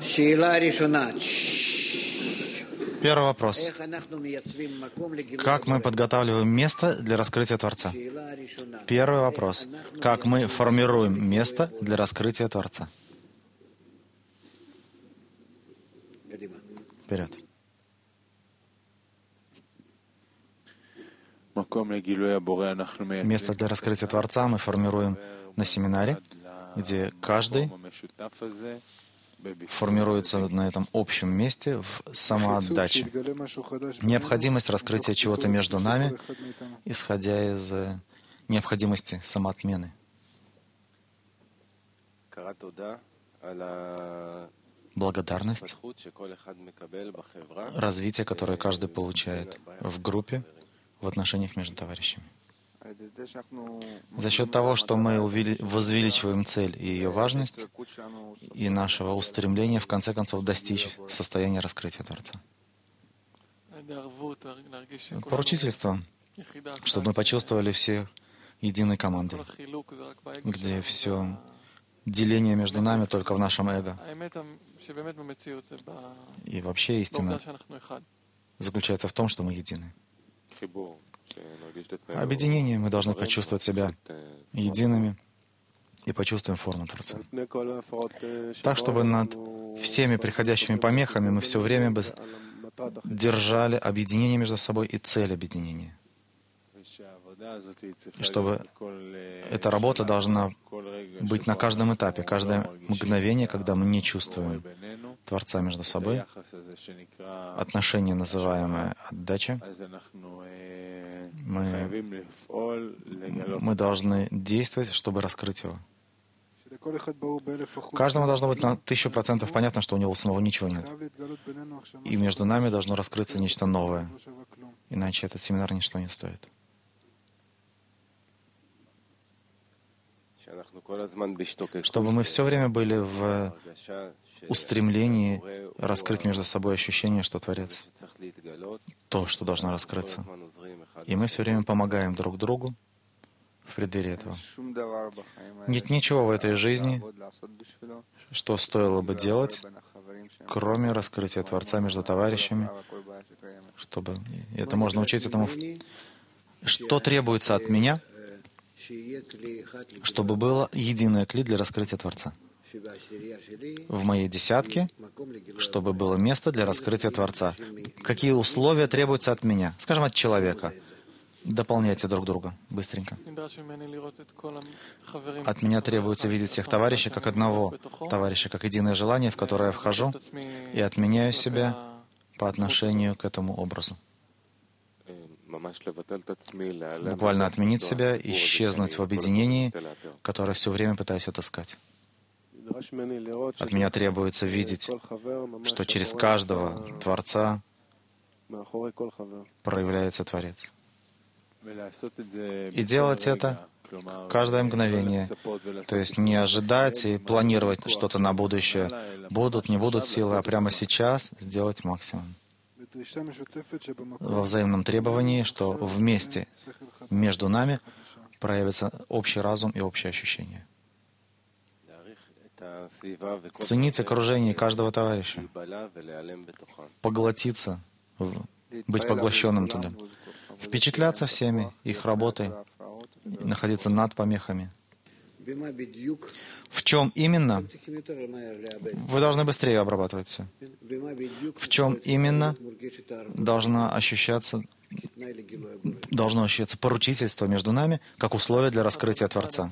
Первый вопрос. Как мы подготавливаем место для раскрытия Творца? Первый вопрос. Как мы формируем место для раскрытия Творца? Вперед. Место для раскрытия Творца мы формируем на семинаре, где каждый формируется на этом общем месте в самоотдаче. Необходимость раскрытия чего-то между нами, исходя из необходимости самоотмены. Благодарность, развитие, которое каждый получает в группе, в отношениях между товарищами. За счет того, что мы возвеличиваем цель и ее важность, и нашего устремления, в конце концов, достичь состояния раскрытия Творца. Поручительство, чтобы мы почувствовали все единой командой, где все деление между нами только в нашем эго. И вообще истина заключается в том, что мы едины. Объединение, мы должны почувствовать себя едиными и почувствуем форму Творца. Так, чтобы над всеми приходящими помехами мы все время бы держали объединение между собой и цель объединения. И чтобы эта работа должна быть на каждом этапе, каждое мгновение, когда мы не чувствуем Творца между собой, отношение, называемое отдача, мы должны действовать, чтобы раскрыть его. Каждому должно быть на 1000% понятно, что у него самого ничего нет. И между нами должно раскрыться нечто новое. Иначе этот семинар ничто не стоит. Чтобы мы все время были в устремлении раскрыть между собой ощущение, что Творец — то, что должно раскрыться. И мы все время помогаем друг другу в преддверии этого. Нет ничего в этой жизни, что стоило бы делать, кроме раскрытия Творца между товарищами, чтобы это можно учить этому. Что требуется от меня, чтобы было единое кли для раскрытия Творца? В моей десятке, чтобы было место для раскрытия Творца. Какие условия требуются от меня? Скажем, от человека. Дополняйте друг друга быстренько. От меня требуется видеть всех товарищей как одного товарища, как единое желание, в которое я вхожу, и отменяю себя по отношению к этому образу. Буквально отменить себя, исчезнуть в объединении, которое все время пытаюсь отыскать. От меня требуется видеть, что через каждого Творца проявляется Творец. И делать это каждое мгновение. То есть не ожидать и планировать что-то на будущее. Будут, не будут силы, а прямо сейчас сделать максимум. Во взаимном требовании, что вместе между нами проявится общий разум и общее ощущение. Ценить окружение каждого товарища, поглотиться, быть поглощенным туда, впечатляться всеми, их работой, находиться над помехами. В чем именно? Вы должны быстрее обрабатывать все. В чем именно должно ощущаться поручительство между нами как условие для раскрытия Творца.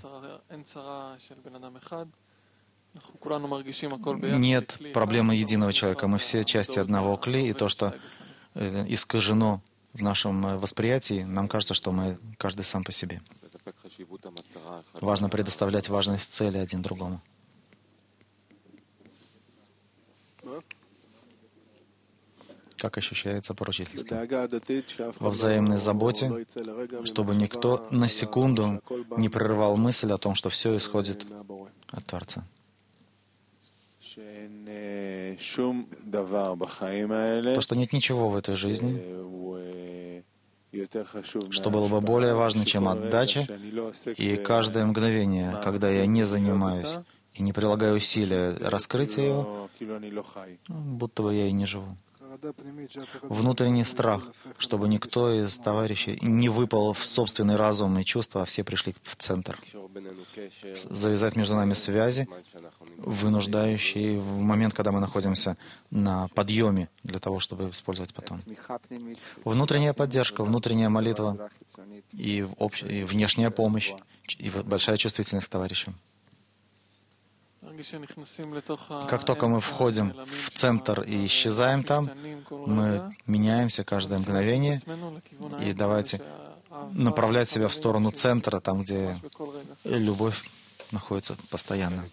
Нет проблемы единого человека. Мы все части одного кли, и то, что искажено в нашем восприятии, нам кажется, что мы каждый сам по себе. Важно предоставлять важность цели один другому. Как ощущается поручительство? Во взаимной заботе, чтобы никто на секунду не прервал мысль о том, что все исходит от Творца. То, что нет ничего в этой жизни, что было бы более важно, чем отдача, и каждое мгновение, когда я не занимаюсь и не прилагаю усилия раскрытия его, будто бы я и не живу. Внутренний страх, чтобы никто из товарищей не выпал в собственный разум и чувства, а все пришли в центр. Завязать между нами связи, вынуждающие в момент, когда мы находимся на подъеме, для того, чтобы использовать потом. Внутренняя поддержка, внутренняя молитва и внешняя помощь, и большая чувствительность к товарищам. Как только мы входим в центр и исчезаем там, мы меняемся каждое мгновение, и давайте направлять себя в сторону центра, там, где любовь находится постоянно.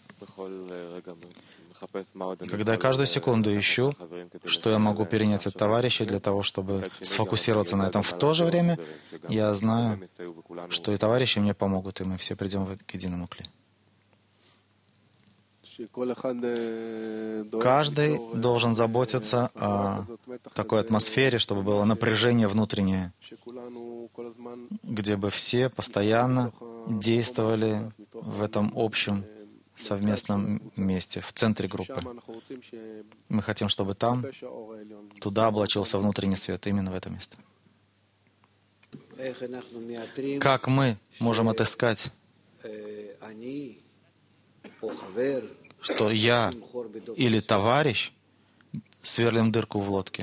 Когда я каждую секунду ищу, что я могу перенять от товарищей для того, чтобы сфокусироваться на этом, в то же время я знаю, что и товарищи мне помогут, и мы все придем к единому кли. Каждый должен заботиться о такой атмосфере, чтобы было напряжение внутреннее, где бы все постоянно действовали в этом общем совместном месте, в центре группы. Мы хотим, чтобы там, туда облачился внутренний свет, именно в это место. Как мы можем отыскать, что я или товарищ сверлим дырку в лодке?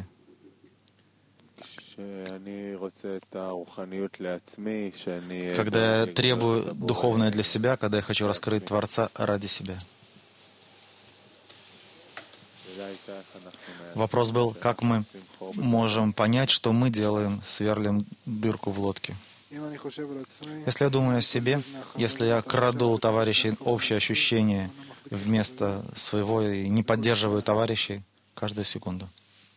Когда я требую духовное для себя, когда я хочу раскрыть Творца ради себя. Вопрос был, как мы можем понять, что мы делаем, сверлим дырку в лодке. Если я думаю о себе, если я краду у товарищей общее ощущение вместо своего и не поддерживаю товарищей каждую секунду.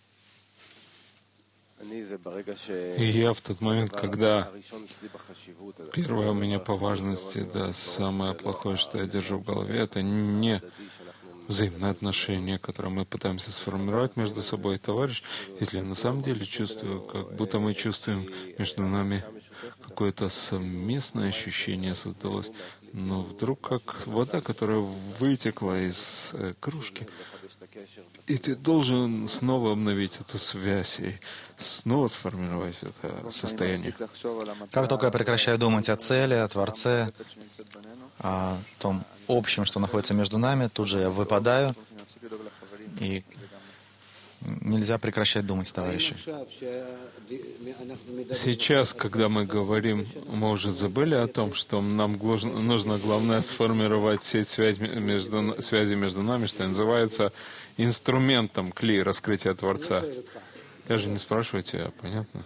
И я в тот момент, когда первое у меня по важности, да, самое плохое, что я держу в голове, это не взаимные отношения, которые мы пытаемся сформировать между собой и товарищ, если я на самом деле чувствую, как будто мы чувствуем между нами какое-то совместное ощущение создалось, но вдруг как вода, которая вытекла из кружки, и ты должен снова обновить эту связь и снова сформировать это состояние. Как только я прекращаю думать о цели, о Творце, о том общем, что находится между нами, тут же я выпадаю, и нельзя прекращать думать о товарищах. Сейчас, когда мы говорим, мы уже забыли о том, что нам нужно, главное, сформировать сеть связи между нами, что называется инструментом кли раскрытия Творца. Я же не спрашиваю тебя, понятно?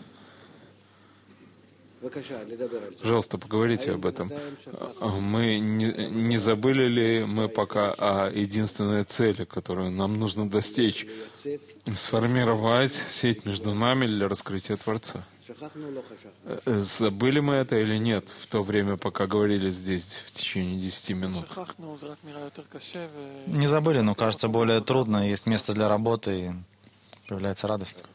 Пожалуйста, поговорите об этом. Мы не забыли ли мы пока о единственной цели, которую нам нужно достичь? Сформировать сеть между нами для раскрытия Творца. Забыли мы это или нет в то время, пока говорили здесь в течение 10 минут? Не забыли, но кажется более трудно, есть место для работы, и появляется радость.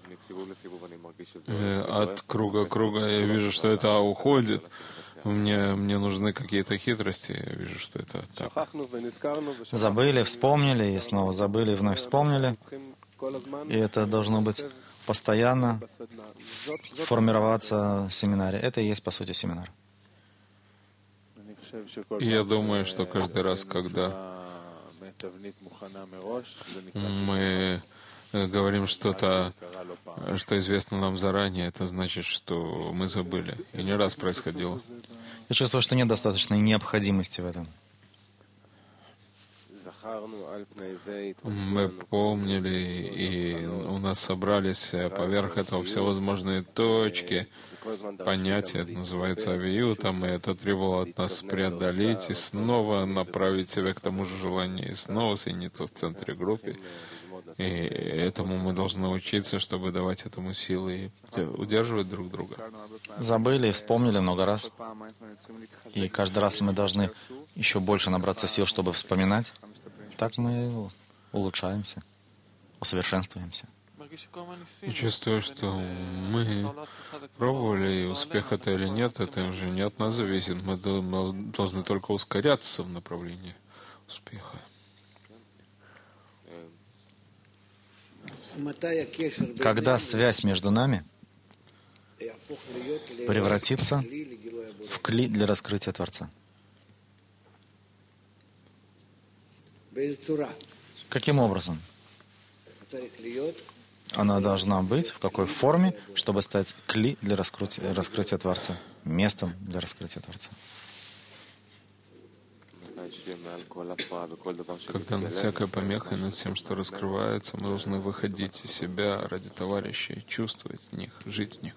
От круга к кругу я вижу, что это уходит. Мне нужны какие-то хитрости. Я вижу, что это так. Забыли, вспомнили, и снова забыли, и вновь вспомнили. И это должно быть постоянно формироваться в семинаре. Это и есть, по сути, семинар. Я думаю, что каждый раз, когда мы говорим что-то, что известно нам заранее, это значит, что мы забыли. И не раз происходило. Я чувствую, что нет достаточной необходимости в этом. Мы помнили, и у нас собрались поверх этого всевозможные точки, понятия, это называется авиютом, и это требовало от нас преодолеть и снова направить себя к тому же желанию, и снова соединиться в центре группы. И этому мы должны научиться, чтобы давать этому силы и удерживать друг друга. Забыли, вспомнили много раз. И каждый раз мы должны еще больше набраться сил, чтобы вспоминать. Так мы улучшаемся, усовершенствуемся. И чувствую, что мы пробовали, и успех это или нет, это уже не от нас зависит. Мы должны только ускоряться в направлении успеха. Когда связь между нами превратится в кли для раскрытия Творца? Каким образом? Она должна быть в какой форме, чтобы стать кли для раскрытия Творца, местом для раскрытия Творца? Когда над всякой помехой, над всем, что раскрывается, мы должны выходить из себя ради товарищей, чувствовать в них, жить в них.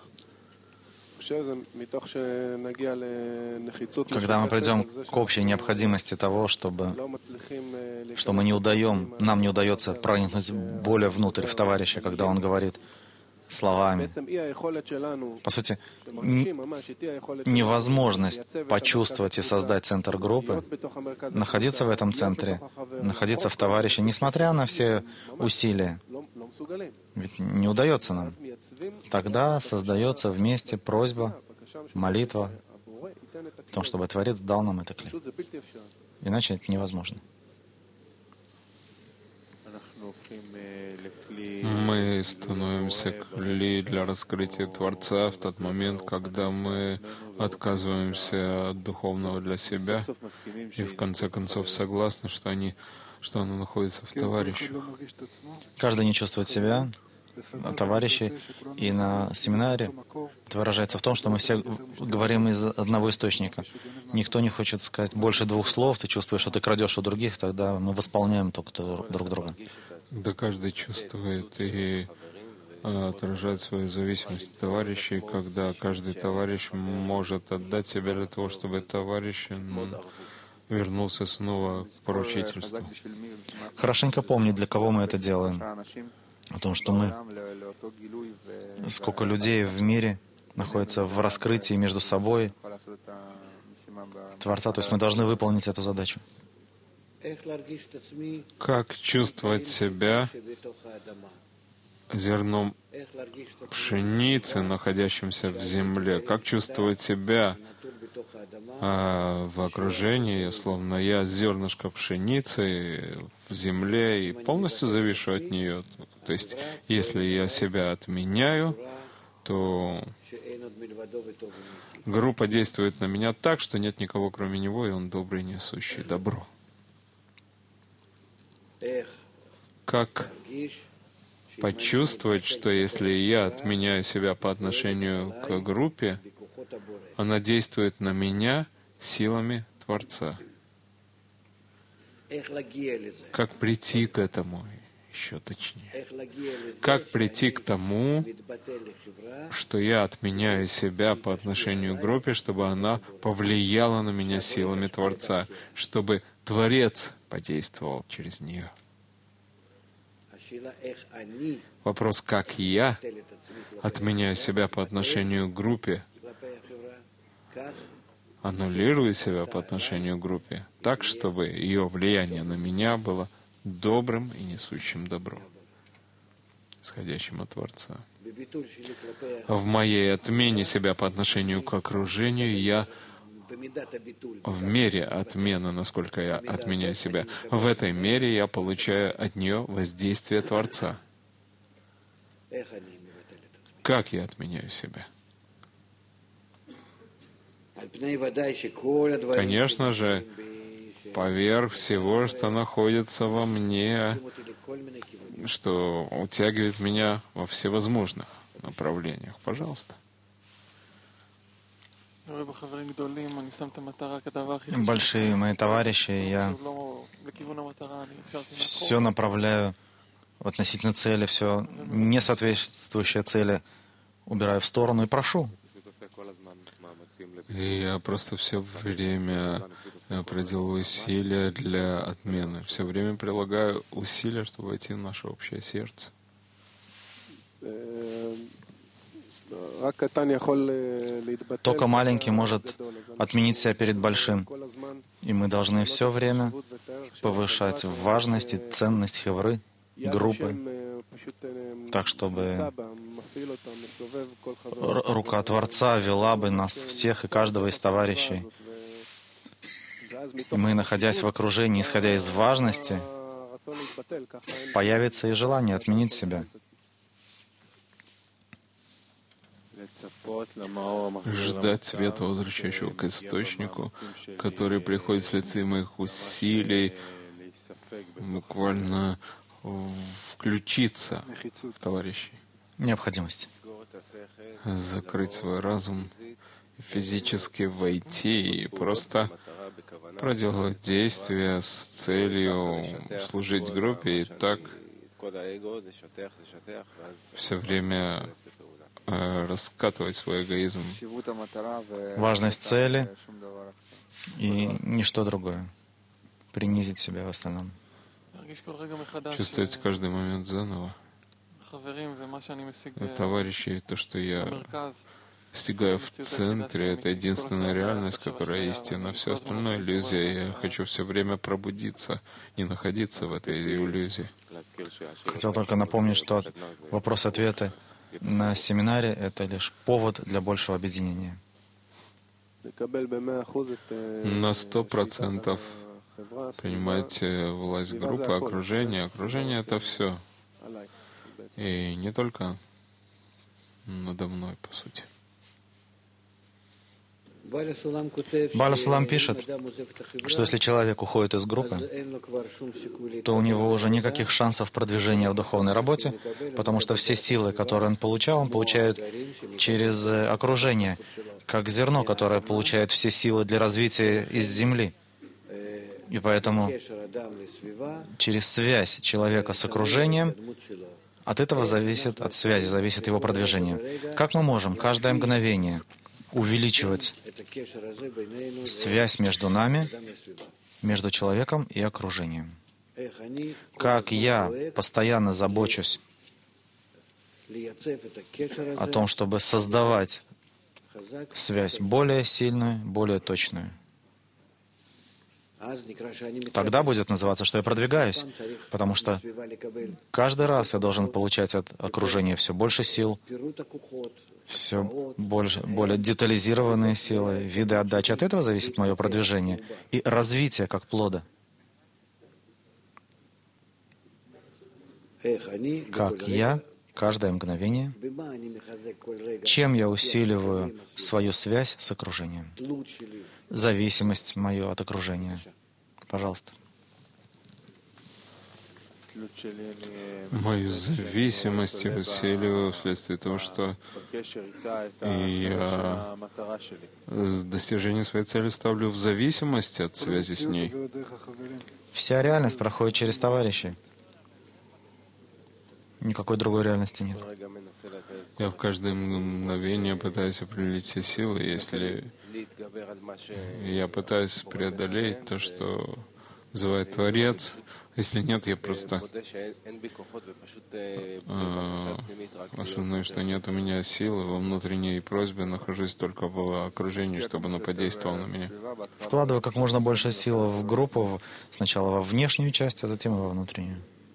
Когда мы придем к общей необходимости того, что нам не удается проникнуть более внутрь в товарища, когда он говорит словами. По сути, невозможность почувствовать и создать центр группы, находиться в этом центре, находиться в товарище, несмотря на все усилия. Ведь не удается нам. Тогда создается вместе просьба, молитва о том, чтобы Творец дал нам это кли. Иначе это невозможно. Мы становимся кли для раскрытия Творца в тот момент, когда мы отказываемся от духовного для себя и в конце концов согласны, что оно находится в товарищах. Каждый не чувствует себя, товарищей, и на семинаре это выражается в том, что мы все говорим из одного источника. Никто не хочет сказать больше 2 слов, ты чувствуешь, что ты крадешь у других, тогда мы восполняем только друг друга. Да, каждый чувствует и отражает свою зависимость от товарищей, когда каждый товарищ может отдать себя для того, чтобы товарищ вернулся снова к поручительству. Хорошенько помни, для кого мы это делаем. О том, что сколько людей в мире находится в раскрытии между собой Творца, то есть мы должны выполнить эту задачу. Как чувствовать себя зерном пшеницы, находящимся в земле? Как чувствовать себя в окружении, словно я зернышко пшеницы в земле и полностью завишу от нее? То есть, если я себя отменяю, то группа действует на меня так, что нет никого кроме него, и он добрый, несущий добро. Как почувствовать, что если я отменяю себя по отношению к группе, она действует на меня силами Творца? Как прийти к этому еще точнее? Как прийти к тому, что я отменяю себя по отношению к группе, чтобы она повлияла на меня силами Творца, чтобы Творец подействовал через нее? Вопрос, как я отменяю себя по отношению к группе, аннулирую себя по отношению к группе, так, чтобы ее влияние на меня было добрым и несущим добро, исходящим от Творца. В моей отмене себя по отношению к окружению я в мере отмены, насколько я отменяю себя, в этой мере я получаю от нее воздействие Творца. Как я отменяю себя? Конечно же, поверх всего, что находится во мне, что утягивает меня во всевозможных направлениях. Пожалуйста. Большие мои товарищи, я все направляю относительно цели, все не соответствующее цели убираю в сторону и прошу. И я просто все время проделываю усилия для отмены. Все время прилагаю усилия, чтобы войти в наше общее сердце. Только маленький может отменить себя перед большим. И мы должны все время повышать важность и ценность хевры, группы, так, чтобы рука Творца вела бы нас всех и каждого из товарищей И мы, находясь в окружении, исходя из важности, появится и желание отменить себя. Ждать света, возвращающего к источнику, который приходит вследствие моих усилий, буквально включиться в товарищей. Необходимость. Закрыть свой разум, физически войти и просто проделать действия с целью служить группе и так все время раскатывать свой эгоизм. Важность цели и ничто другое. Принизить себя в остальном. Чувствовать каждый момент заново. Товарищи, то, что я достигаю в центре, это единственная реальность, которая истина. Все остальное — иллюзия. Я хочу все время пробудиться, не находиться в этой иллюзии. Хотел только напомнить, что вопрос-ответы на семинаре — это лишь повод для большего объединения. На 100% принимать власть группы, окружения. Окружение — это все. И не только надо мной, по сути. Бааль Сулам пишет, что если человек уходит из группы, то у него уже никаких шансов продвижения в духовной работе, потому что все силы, которые он получает через окружение, как зерно, которое получает все силы для развития из земли. И поэтому через связь человека с окружением, от этого зависит, от связи зависит его продвижение. Как мы можем каждое мгновение увеличивать связь между нами, между человеком и окружением? Как я постоянно забочусь о том, чтобы создавать связь более сильную, более точную. Тогда будет называться, что я продвигаюсь, потому что каждый раз я должен получать от окружения все больше сил, все более детализированные силы, виды отдачи. От этого зависит мое продвижение и развитие как плода. Как я каждое мгновение, чем я усиливаю свою связь с окружением, зависимость мою от окружения. Пожалуйста. Мою зависимость я усиливаю вследствие того, что я достижение своей цели ставлю в зависимости от связи с ней. Вся реальность проходит через товарищей. Никакой другой реальности нет. Я в каждое мгновение пытаюсь определить все силы. Если я пытаюсь преодолеть то, что вызывает Творец, если нет, я просто осознаю, что нет у меня силы во внутренней просьбе, нахожусь только в окружении, чтобы оно подействовало на меня. Вкладываю как можно больше сил в группу, сначала во внешнюю часть, а затем и во внутреннюю.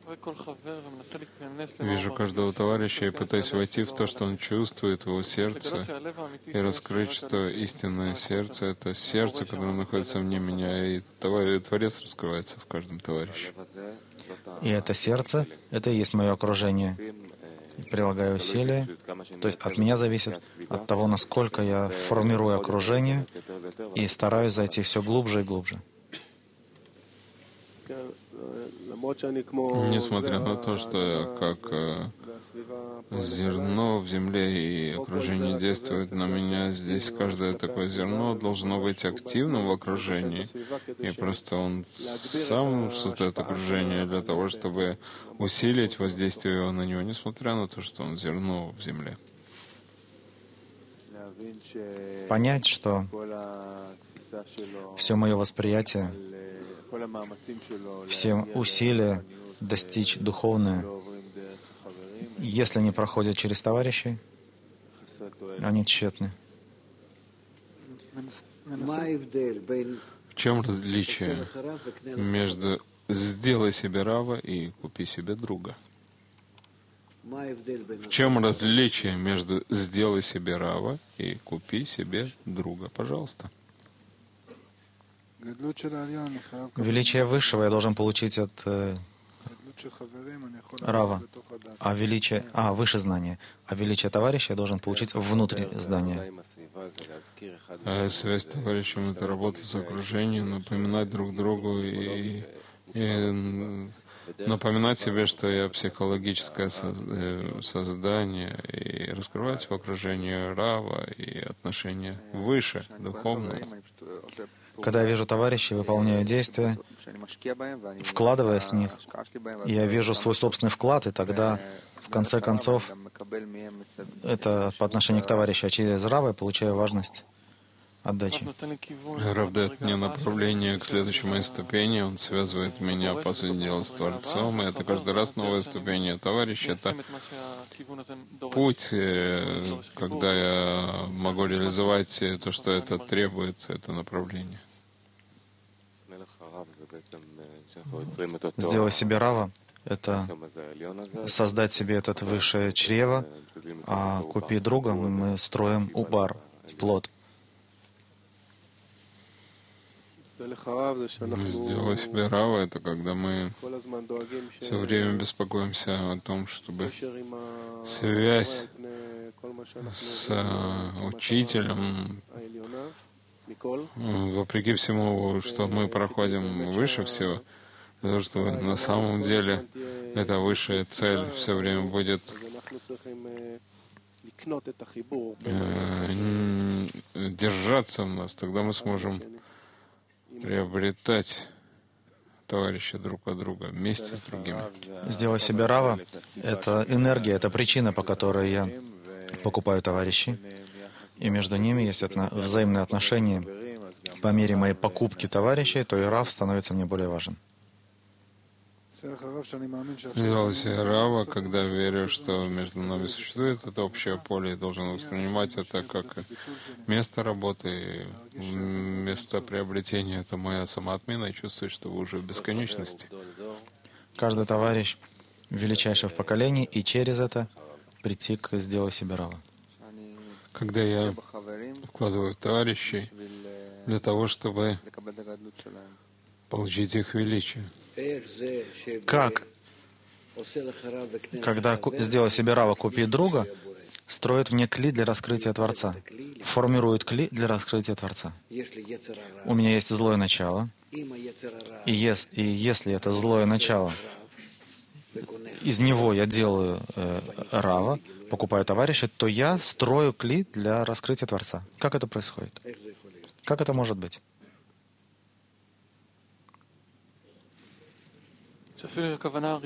Вижу каждого товарища и пытаюсь войти в то, что он чувствует, в его сердце, и раскрыть, что истинное сердце — это сердце, которое находится вне меня, и Творец раскрывается в каждом товарище. И это сердце, это и есть мое окружение. Прилагаю усилия, то есть от меня зависит от того, насколько я формирую окружение и стараюсь зайти все глубже и глубже. Несмотря на то, что я как зерно в земле и окружение действует на меня, здесь каждое такое зерно должно быть активным в окружении. И просто он сам создает окружение для того, чтобы усилить воздействие на него, несмотря на то, что он зерно в земле. Понять, что все мое восприятие, все усилия достичь духовное, если не проходят через товарищей, они тщетны. В чем различие между «сделай себе рава» и «купи себе друга»? В чем различие между «сделай себе рава» и «купи себе друга»? Пожалуйста. Понять, что все мое восприятие, все усилия, достичь духовное, если не проходят через товарищей, они тщетны. В чем различие между «сделай себе рава» и «купи себе друга»? В чем различие между «сделай себе рава» и «купи себе друга»? Пожалуйста. Величие Высшего я должен получить от Рава, выше знания. А величие товарища я должен получить внутри здания. Связь с товарищем — это работа с окружением, напоминать друг другу и напоминать себе, что я психологическое создание, и раскрывать в окружении Рава и отношения выше, духовного. Когда я вижу товарищей, выполняю действия, вкладываясь в них, я вижу свой собственный вклад, и тогда, в конце концов, это по отношению к товарищу, а через Рава я получаю важность отдачи. Рав дает мне направление к следующей моей ступени, он связывает меня, по сути дела, с Творцом, и это каждый раз новая ступень. Товарищ — это путь, когда я могу реализовать то, что это требует, это направление. Сделай себе Рава — это создать себе этот высшее чрево, а купи друга — мы строим убар, плод. Сделай себе Рава — это когда мы все время беспокоимся о том, чтобы связь с учителем, вопреки всему, что мы проходим выше всего, потому что на самом деле эта высшая цель все время будет держаться в нас, тогда мы сможем приобретать товарища друг от друга вместе с другими. Сделай себе Рава — это энергия, это причина, по которой я покупаю товарищей, и между ними есть взаимные отношения. По мере моей покупки товарищей, то и Рав становится мне более важен. Сделал себе Рава, когда верю, что между нами существует это общее поле, и должен воспринимать это как место работы, место приобретения. Это моя самоотмена, и чувствую, что вы уже в бесконечности. Каждый товарищ величайший в поколении, и через это прийти к «Сделай себе Рава». Когда я вкладываю в товарищей для того, чтобы получить их величие. Как, когда «Сделай себе Рава, купи друга», строит мне кли для раскрытия Творца, формирует кли для раскрытия Творца. У меня есть злое начало, и если это злое начало, из него я делаю Рава, покупаю товарища, то я строю кли для раскрытия Творца. Как это происходит? Как это может быть? Мое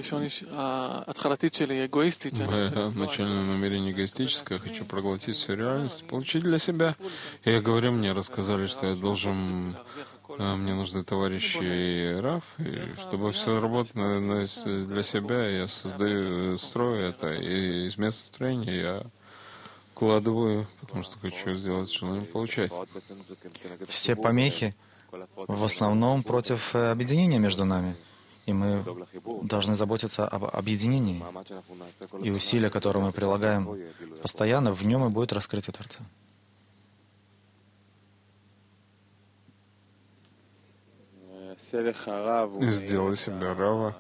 начальное намерение эгоистическое, я хочу проглотить всю реальность, получить для себя. И я говорю, мне рассказали, что я должен, мне нужны товарищи и Рав, и чтобы все работало для себя, я строю это, и из места строения я вкладываю, потому что хочу сделать желание получать. Все помехи в основном против объединения между нами. И мы должны заботиться об объединении. И усилия, которые мы прилагаем постоянно, в нем и будет раскрытие Творца. Сделай себе Рава.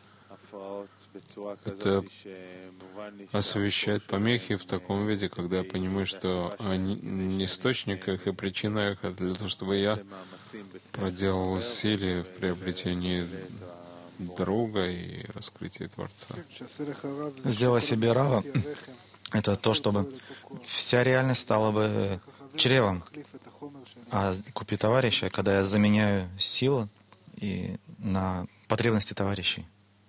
Это освещает помехи в таком виде, когда я понимаю, что не источник их и причина их, а для того, чтобы я проделал усилия в приобретении друга и раскрытии Творца. Сделай себе Рава — это то, чтобы вся реальность стала бы чревом. А купи товарища, когда я заменяю силы и на потребности товарищей.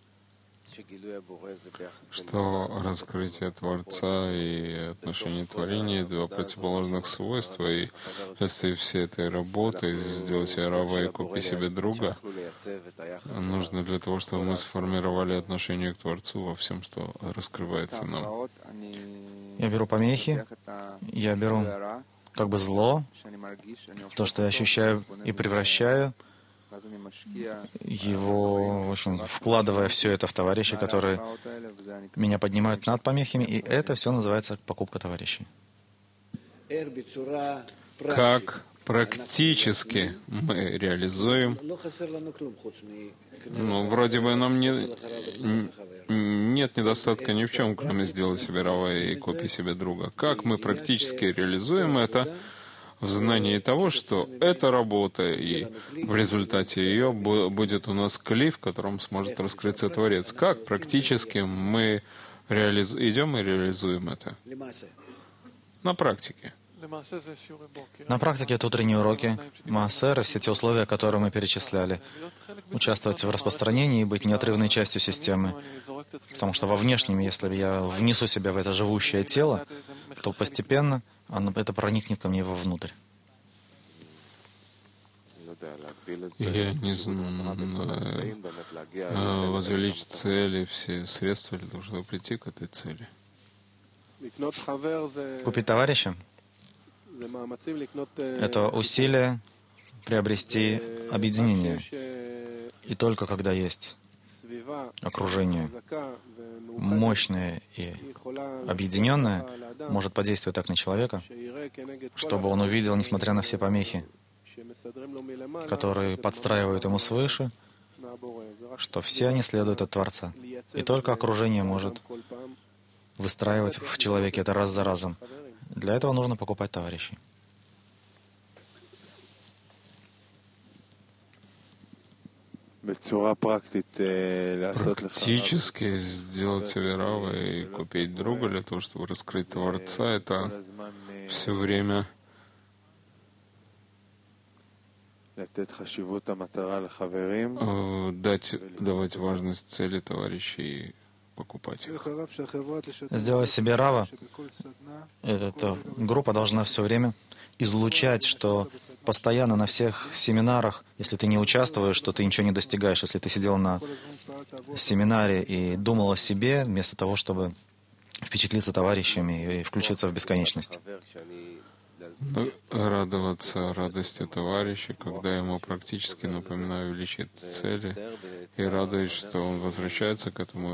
Что раскрытие Творца и отношение творения — два противоположных свойства, и вследствие всей этой работы сделать себе Рава и купи себе друга нужно для того, чтобы мы сформировали отношение к Творцу во всем, что раскрывается нам. Я беру помехи, я беру как бы зло, то, что я ощущаю и превращаю его, в общем, вкладывая все это в товарищей, которые меня поднимают над помехами, и это все называется покупка товарищей. Как практически мы реализуем. Вроде бы нам нет недостатка ни в чем, кроме сделать себе рава и копии себе друга. Как мы практически реализуем это? В знании того, что это работа, и в результате ее будет у нас кли, в котором сможет раскрыться Творец. Как практически мы идем и реализуем это? На практике. На практике это утренние уроки, маасер и все те условия, которые мы перечисляли. Участвовать в распространении и быть неотрывной частью системы. Потому что во внешнем, если я внесу себя в это живущее тело, то постепенно это проникнет ко мне вовнутрь. Я не знаю, возвеличить цели, все средства ли должны прийти к этой цели? Купить товарища — это усилие приобрести объединение. И только когда есть окружение мощное и объединенное, может подействовать так на человека, чтобы он увидел, несмотря на все помехи, которые подстраивают ему свыше, что все они следуют от Творца. И только окружение может выстраивать в человеке это раз за разом. Для этого нужно покупать товарищей. Практически сделать себе рава и купить друга для того, чтобы раскрыть Творца, это все время давать важность цели товарищей и покупать их. Сделать себе рава, эта группа должна все время излучать, что постоянно на всех семинарах, если ты не участвуешь, что ты ничего не достигаешь. Если ты сидел на семинаре и думал о себе, вместо того, чтобы впечатлиться товарищами и включиться в бесконечность. Радоваться радости товарища, когда ему практически напоминаю величие цели, и радуюсь, что он возвращается к этому,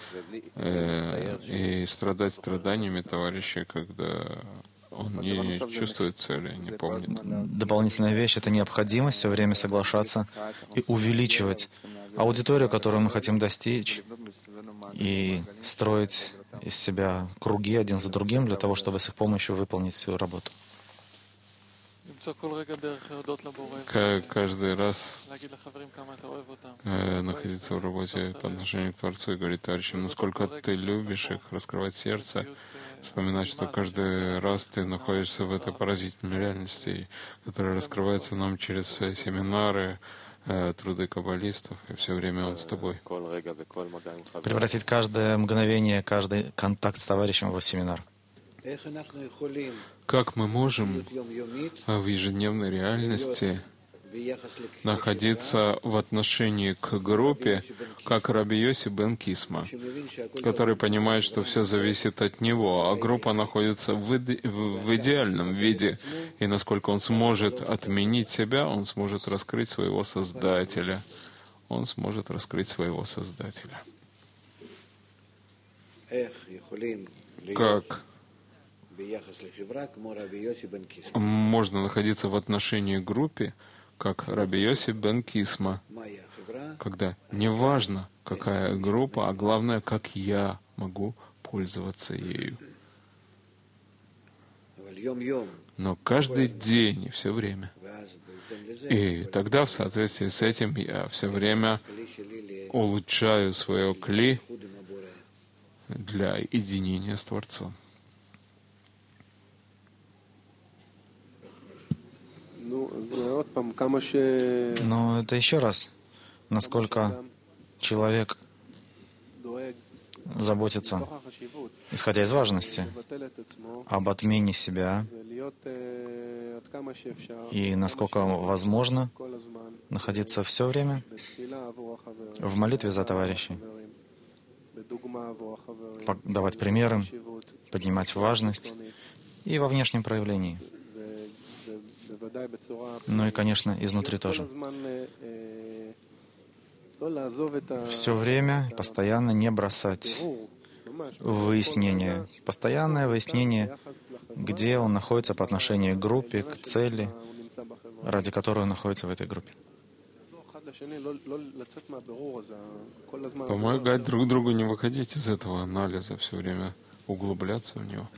и страдать страданиями товарища, когда он не чувствует цели, не помнит. Дополнительная вещь — это необходимость все время соглашаться и увеличивать аудиторию, которую мы хотим достичь, и строить из себя круги один за другим для того, чтобы с их помощью выполнить всю работу. Каждый раз находиться в работе по отношению к Творцу и говорить товарищам, насколько ты любишь их, раскрывать сердце, вспоминать, что каждый раз ты находишься в этой поразительной реальности, которая раскрывается нам через семинары, труды каббалистов, и все время он с тобой. Превратить каждое мгновение, каждый контакт с товарищем в семинар. Как мы можем в ежедневной реальности находиться в отношении к группе, как Раби Йоси бен Кисма, который понимает, что все зависит от него, а группа находится в идеальном виде, и насколько он сможет отменить себя, он сможет раскрыть своего Создателя. Он сможет раскрыть своего Создателя. Как можно находиться в отношении к группе, как Раби Йоси бен Кисма, когда не важно, какая группа, а главное, как я могу пользоваться ею. Но каждый день и все время. И тогда в соответствии с этим я все время улучшаю свое кли для единения с Творцом. Но это еще раз, насколько человек заботится, исходя из важности, об отмене себя, и насколько возможно находиться все время в молитве за товарищей, давать примеры, поднимать важность и во внешнем проявлении. Ну и, конечно, изнутри тоже. Все время, постоянно не бросать выяснение. Постоянное выяснение, где он находится по отношению к группе, к цели, ради которой он находится в этой группе. Помогать друг другу, не выходить из этого анализа, все время углубляться в него.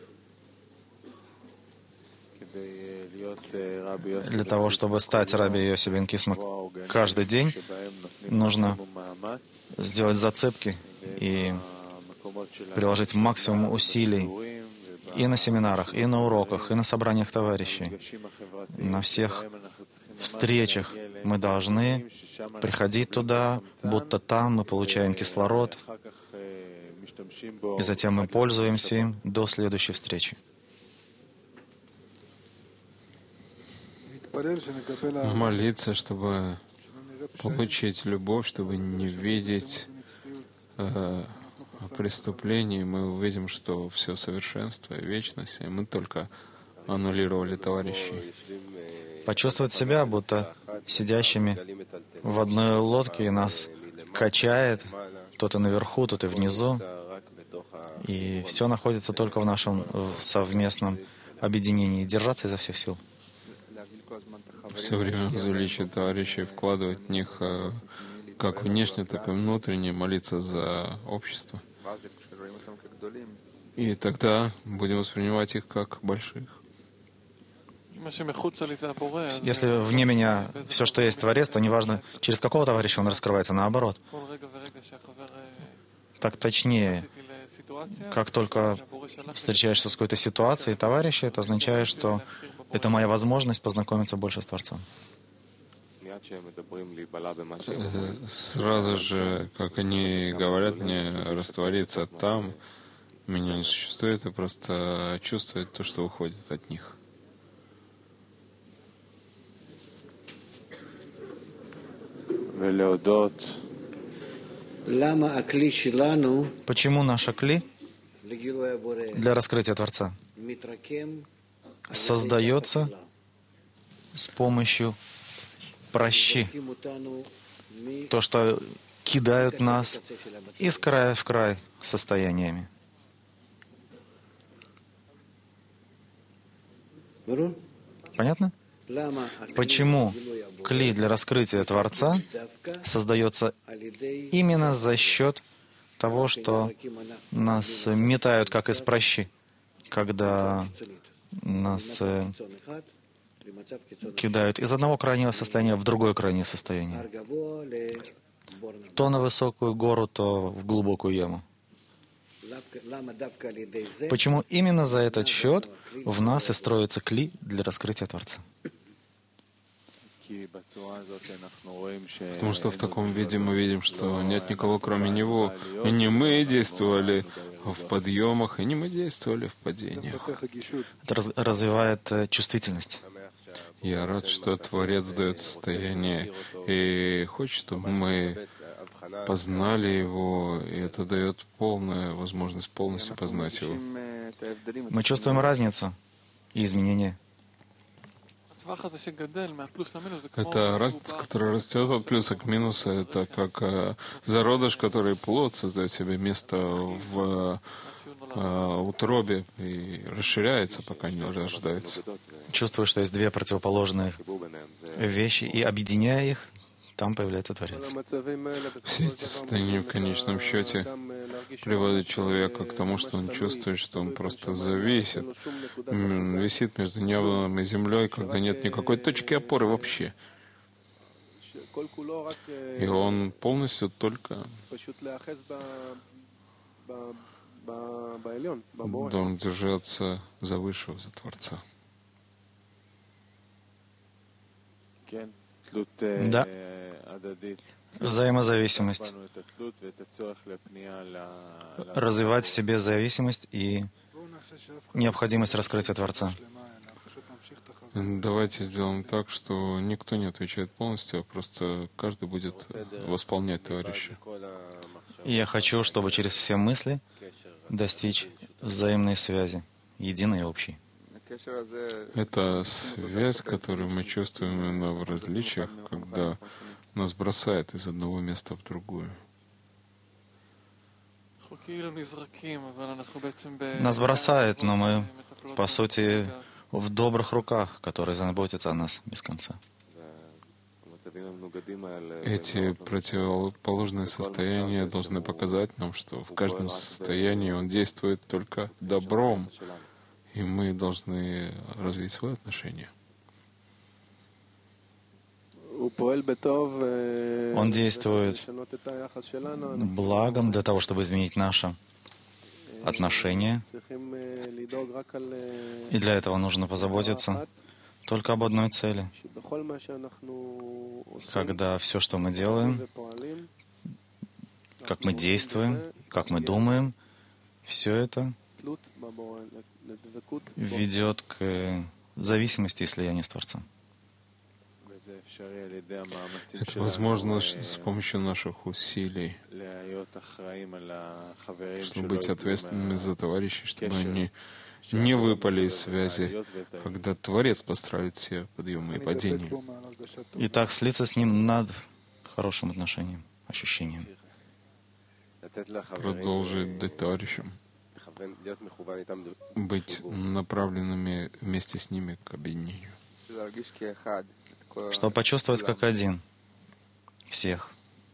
Для того, чтобы стать Раби Йоси бен Кисма каждый день, нужно сделать зацепки и приложить максимум усилий и на семинарах, и на уроках, и на собраниях товарищей. На всех встречах мы должны приходить туда, будто там мы получаем кислород, и затем мы пользуемся им до следующей встречи. Молиться, чтобы получить любовь, чтобы не видеть преступлений, мы увидим, что все совершенство и вечность, и мы только аннулировали товарищей. Почувствовать себя, будто сидящими в одной лодке, и нас качает, кто-то наверху, кто-то внизу, и все находится только в нашем совместном объединении. Держаться изо всех сил. Все время возвеличивать товарищей, вкладывать в них как внешне, так и внутренне, молиться за общество. И тогда будем воспринимать их как больших. Если вне меня все, что есть Творец, то неважно, через какого товарища он раскрывается, наоборот. Так точнее, как только встречаешься с какой-то ситуацией товарища, это означает, что это моя возможность познакомиться больше с Творцом. Сразу же, как они говорят мне, раствориться там, меня не существует, и просто чувствовать то, что уходит от них. Почему наша кли для раскрытия Творца создается с помощью пращи, то, что кидают нас из края в край состояниями. Понятно? Почему кли для раскрытия Творца создается именно за счет того, что нас метают как из пращи, когда нас кидают из одного крайнего состояния в другое крайнее состояние. То на высокую гору, то в глубокую яму. Почему именно за этот счет в нас и строится кли для раскрытия Творца? Потому что в таком виде мы видим, что нет никого, кроме Него. И не мы действовали в подъемах, и не мы действовали в падениях. Это развивает чувствительность. Я рад, что Творец дает состояние и хочет, чтобы мы познали Его, и это дает полную возможность полностью познать Его. Мы чувствуем разницу и изменения. Это разница, которая растет от плюса к минусу. Это как зародыш, который плод создает себе место в утробе и расширяется, пока не рождается. Чувствую, что есть две противоположные вещи, и объединяя их, там появляется Творец. Все эти состояния в конечном счете приводят человека к тому, что он чувствует, что он просто зависит, висит между небом и землей, когда нет никакой точки опоры вообще. И он полностью только должен держаться за Высшего, за Творца. Да. Взаимозависимость. Развивать в себе зависимость и необходимость раскрытия Творца. Давайте сделаем так, что никто не отвечает полностью, а просто каждый будет восполнять товарища. И я хочу, чтобы через все мысли достичь взаимной связи, единой и общей. Это связь, которую мы чувствуем именно в различиях, когда нас бросает из одного места в другое. Нас бросает, но мы, по сути, в добрых руках, которые заботятся о нас без конца. Эти противоположные состояния должны показать нам, что в каждом состоянии он действует только добром, и мы должны развить свое отношение. Он действует благом для того, чтобы изменить наше отношение. И для этого нужно позаботиться только об одной цели. Когда все, что мы делаем, как мы действуем, как мы думаем, все это ведет к зависимости и слиянию с Творцом. Это возможно с помощью наших усилий, чтобы быть ответственными за товарищей, чтобы они не выпали из связи, когда Творец построит все подъемы и падения. И так слиться с Ним над хорошим отношением, ощущением. Продолжить дать товарищам, быть направленными вместе с ними к объединению. Чтобы почувствовать как один всех.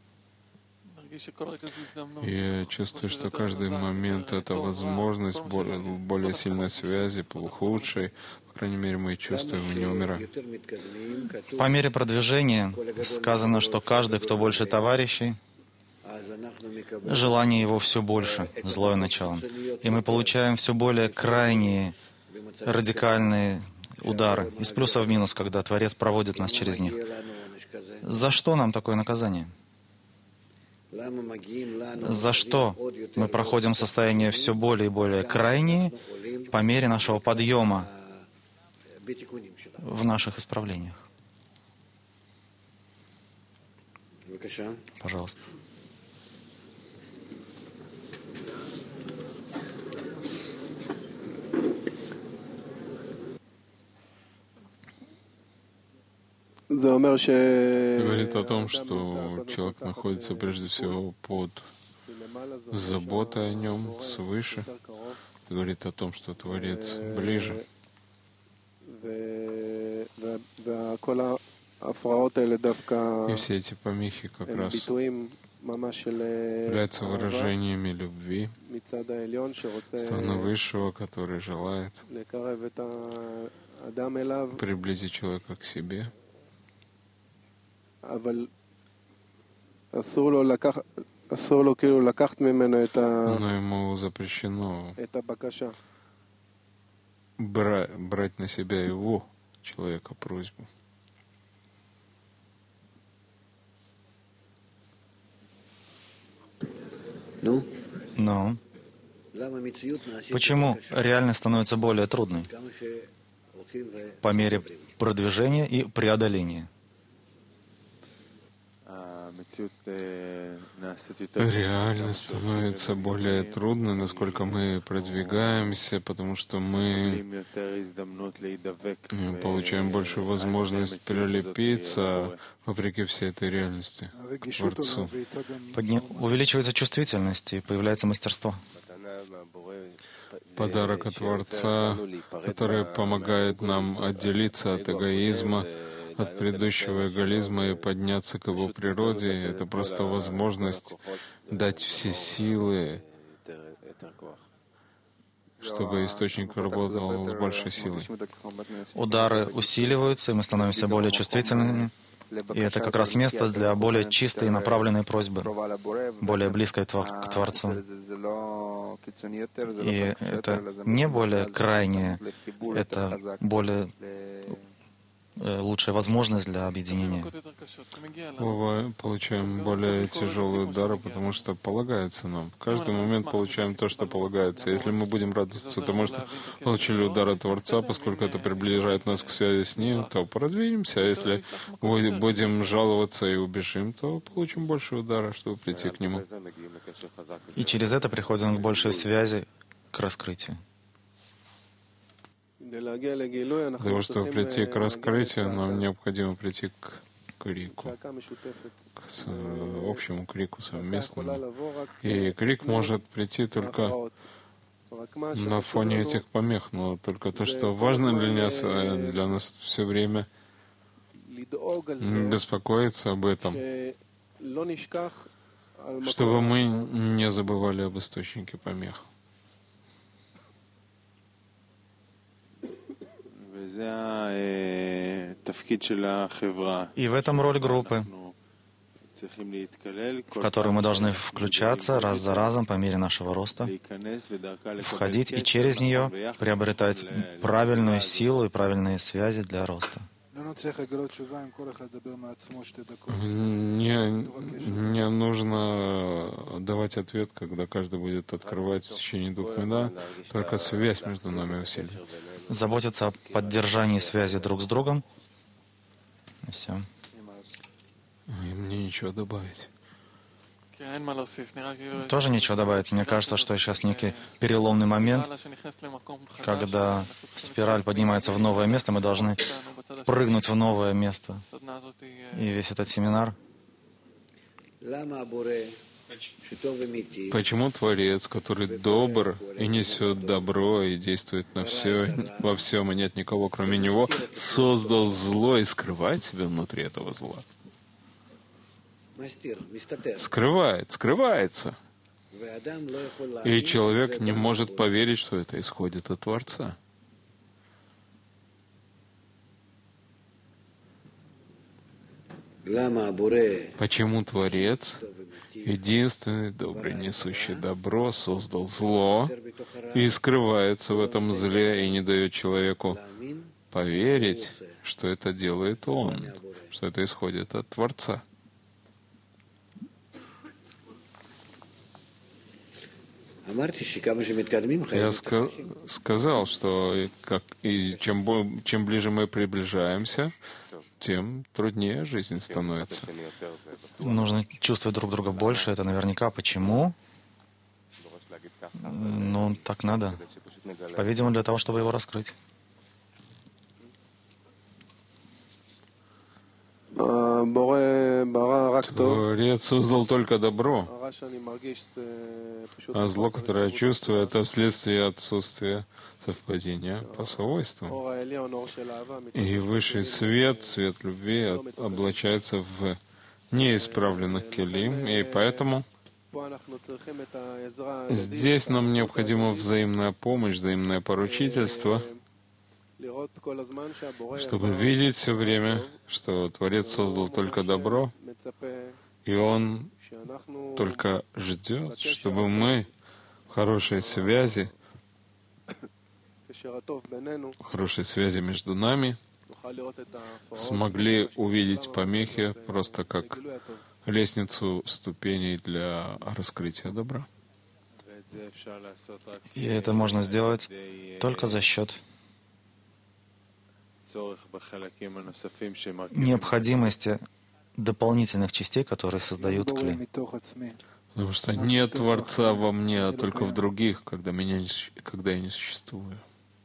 Я чувствую, что каждый момент — это возможность более сильной связи, худшей. По крайней мере, мы чувствуем и не умираем. По мере продвижения сказано, что каждый, кто больше товарищей, желание его все больше, злое начало. И мы получаем все более крайние, радикальные удары, из плюса в минус, когда Творец проводит нас через них. За что нам такое наказание? За что мы проходим состояние все более и более крайние по мере нашего подъема в наших исправлениях? Пожалуйста. Говорит о том, что человек находится прежде всего под заботой о нем свыше. Говорит о том, что Творец ближе. И все эти помехи как раз являются выражениями любви стороны Высшего, который желает приблизить человека к себе. Но ему запрещено брать на себя его, человека, просьбу. Но почему реальность становится более трудной по мере продвижения и преодоления? Реальность становится более трудной, насколько мы продвигаемся, потому что мы получаем большую возможность прилепиться вопреки всей этой реальности к Творцу. Увеличивается чувствительность и появляется мастерство. Подарок от Творца, который помогает нам отделиться от эгоизма, от предыдущего эголизма и подняться к его природе, это просто возможность дать все силы, чтобы источник работал с большей силой. Удары усиливаются, и мы становимся более чувствительными. И это как раз место для более чистой и направленной просьбы, более близкой к Творцу. И это не более крайнее, это более лучшая возможность для объединения. Мы получаем более тяжелые удары, потому что полагается нам. В каждый момент получаем то, что полагается. Если мы будем радоваться тому, что получили удар от Творца, поскольку это приближает нас к связи с Ним, то продвинемся. А если будем жаловаться и убежим, то получим больше удара, чтобы прийти к Нему. И через это приходим к большей связи, к раскрытию. Для того, чтобы прийти к раскрытию, нам необходимо прийти к крику, к общему крику совместному. И крик может прийти только на фоне этих помех, но только то, что важно для нас все время, беспокоиться об этом, чтобы мы не забывали об источнике помех. И в этом роль группы, в которую мы должны включаться раз за разом по мере нашего роста, входить и через нее приобретать правильную силу и правильные связи для роста. Не нужно давать ответ, когда каждый будет открывать в течение 2 минут, только связь между нами усилить. Заботиться о поддержании связи друг с другом. И все. И мне ничего добавить. Тоже ничего добавить. Мне кажется, что сейчас некий переломный момент, когда спираль поднимается в новое место, мы должны прыгнуть в новое место. И весь этот семинар. Почему Творец, который добр и несет добро и действует на все, во всем, и нет никого, кроме Него, создал зло и скрывает себя внутри этого зла? Скрывается. И человек не может поверить, что это исходит от Творца. Почему Творец, единственный добрый, несущий добро, создал зло и скрывается в этом зле и не дает человеку поверить, что это делает он, что это исходит от Творца? Я сказал, что чем ближе мы приближаемся, тем труднее жизнь становится. Нужно чувствовать друг друга больше, это наверняка. Почему? Ну, так надо. По-видимому, для того, чтобы его раскрыть. Творец создал только добро, а зло, которое я чувствую, это вследствие отсутствия совпадения по свойствам. И высший свет, свет любви, облачается в неисправленных келим, и поэтому здесь нам необходима взаимная помощь, взаимное поручительство, чтобы видеть все время, что Творец создал только добро, и Он только ждет, чтобы мы в хорошей связи между нами смогли увидеть помехи просто как лестницу ступеней для раскрытия добра. И это можно сделать только за счет необходимости дополнительных частей, которые создают кли. Потому что нет Творца во мне, а только в других, когда я не существую.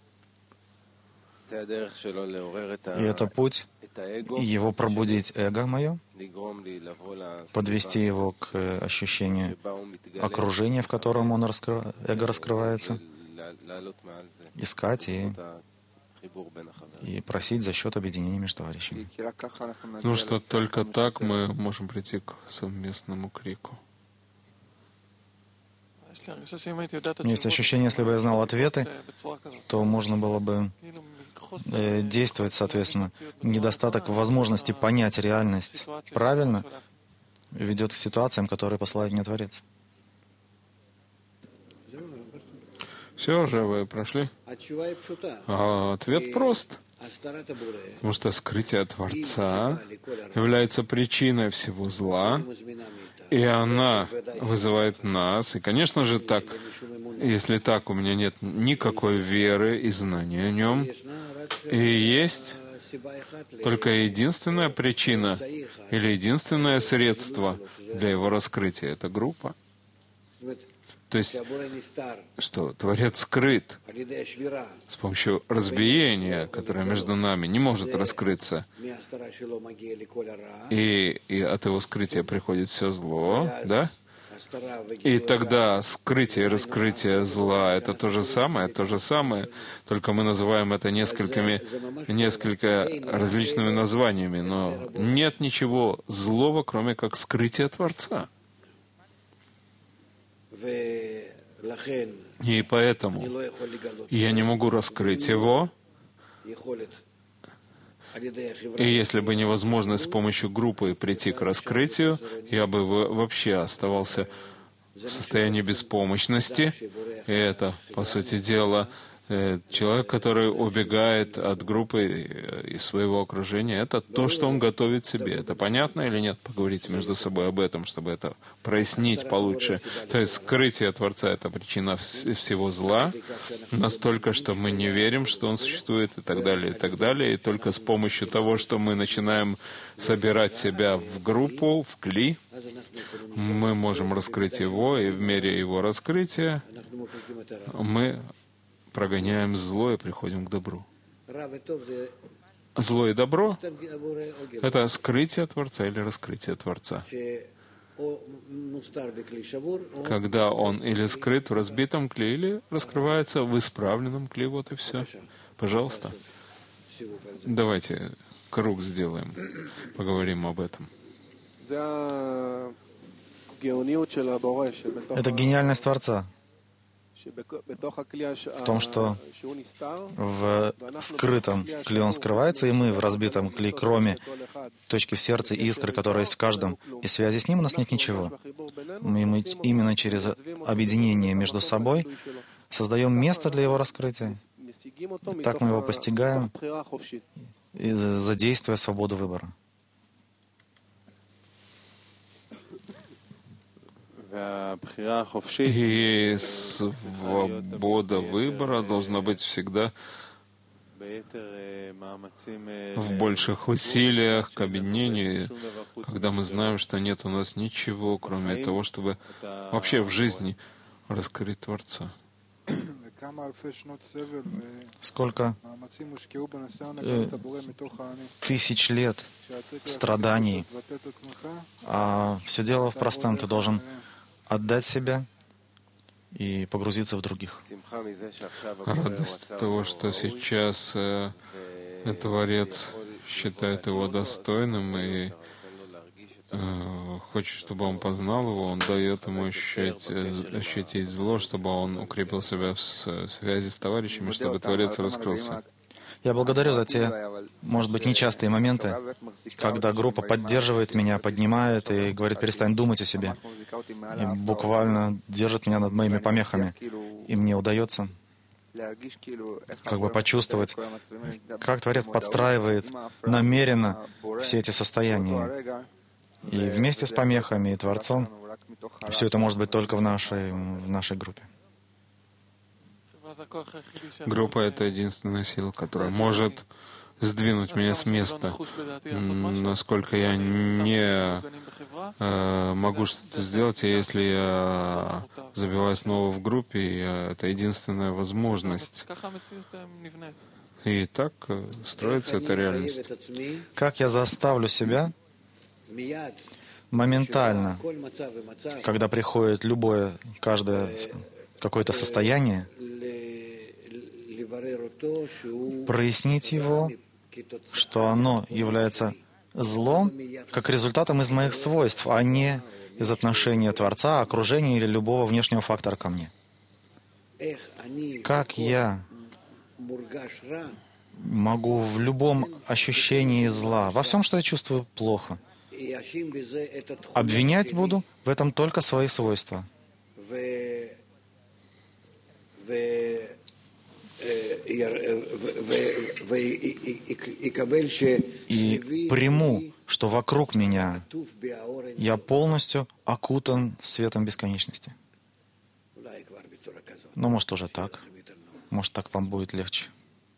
И это путь, его пробудить эго мое, подвести его к ощущению окружения, в котором эго раскрывается, искать и просить за счет объединения между товарищами. Ну что только так мы можем прийти к совместному крику. У меня есть ощущение, если бы я знал ответы, то можно было бы действовать, соответственно. Недостаток возможности понять реальность правильно ведет к ситуациям, которые посылает мне Творец. Все уже вы прошли? А ответ прост. Потому что скрытие Творца является причиной всего зла, и она вызывает нас. И, конечно же, так, если так, у меня нет никакой веры и знания о нем. И есть только единственная причина или единственное средство для его раскрытия — это группа. То есть, что Творец скрыт с помощью разбиения, которое между нами не может раскрыться, и от его скрытия приходит все зло, да? И тогда скрытие и раскрытие зла — это то же самое, только мы называем это несколько различными названиями, но нет ничего злого, кроме как скрытие Творца. И поэтому я не могу раскрыть его, и если бы невозможно с помощью группы прийти к раскрытию, я бы вообще оставался в состоянии беспомощности. И это, по сути дела, человек, который убегает от группы и своего окружения, это то, что он готовит себе. Это понятно или нет? Поговорите между собой об этом, чтобы это прояснить получше. То есть скрытие Творца — это причина всего зла, настолько, что мы не верим, что он существует, и так далее, и так далее. И только с помощью того, что мы начинаем собирать себя в группу, в кли, мы можем раскрыть его, и в мере его раскрытия мы прогоняем зло и приходим к добру. Зло и добро — это скрытие Творца или раскрытие Творца. Когда он или скрыт в разбитом кли, или раскрывается в исправленном кли, вот и все. Пожалуйста. Давайте круг сделаем, поговорим об этом. Это гениальность Творца в том, что в скрытом кле он скрывается, и мы в разбитом кле, кроме точки в сердце и искры, которая есть в каждом, и связи с ним у нас нет ничего. Мы именно через объединение между собой создаем место для его раскрытия. Так мы его постигаем, задействуя свободу выбора. И свобода выбора должна быть всегда в больших усилиях к объединению, когда мы знаем, что нет у нас ничего, кроме того, чтобы вообще в жизни раскрыть Творца. Сколько тысяч лет страданий, а все дело в простом. Ты должен отдать себя и погрузиться в других. Радость того, что сейчас Творец считает его достойным и хочет, чтобы он познал его, он дает ему ощутить зло, чтобы он укрепил себя в связи с товарищами, чтобы Творец раскрылся. Я благодарю за те, может быть, нечастые моменты, когда группа поддерживает меня, поднимает и говорит: перестань думать о себе. И буквально держит меня над моими помехами. И мне удается как бы почувствовать, как Творец подстраивает намеренно все эти состояния. И вместе с помехами и Творцом все это может быть только в нашей группе. Группа — это единственная сила, которая может сдвинуть меня с места. Насколько я не могу что-то сделать, и если я забиваюсь снова в группе, это единственная возможность. И так строится эта реальность. Как я заставлю себя моментально, когда приходит каждое какое-то состояние, прояснить его, что оно является злом как результатом из моих свойств, а не из отношения Творца, окружения или любого внешнего фактора ко мне. Как я могу в любом ощущении зла, во всем, что я чувствую плохо, обвинять буду в этом только свои свойства. И приму, что вокруг меня я полностью окутан светом бесконечности. Ну, может, уже так. Может, так вам будет легче.